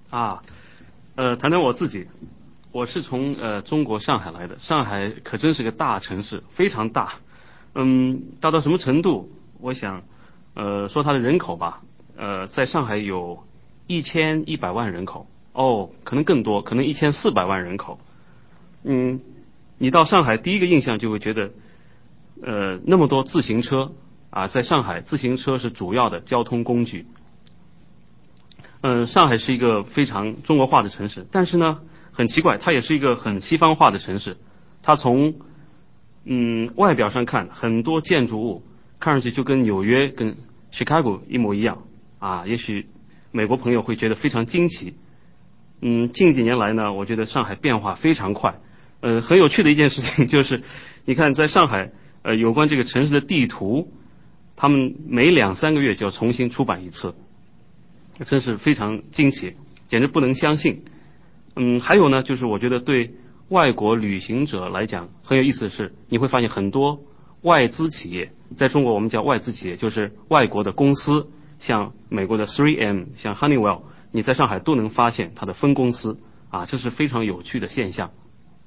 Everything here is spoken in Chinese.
啊，谈谈我自己，我是从中国上海来的。上海可真是个大城市，非常大。大到什么程度？我想，说它的人口吧，在上海有1100万人口，可能更多，可能1400万人口。你到上海第一个印象就会觉得，那么多自行车啊，在上海自行车是主要的交通工具。上海是一个非常中国化的城市，但是呢，很奇怪，它也是一个很西方化的城市。它从外表上看，很多建筑物看上去就跟纽约、跟 Chicago 一模一样啊。也许美国朋友会觉得非常惊奇。近几年来呢，我觉得上海变化非常快。很有趣的一件事情就是，你看在上海，有关这个城市的地图，他们每2、3个月就要重新出版一次。真是非常惊奇，简直不能相信。还有呢，就是我觉得对外国旅行者来讲很有意思的是，你会发现很多外资企业，在中国我们叫外资企业，就是外国的公司，像美国的 3M， 像 Honeywell， 你在上海都能发现它的分公司啊，这是非常有趣的现象。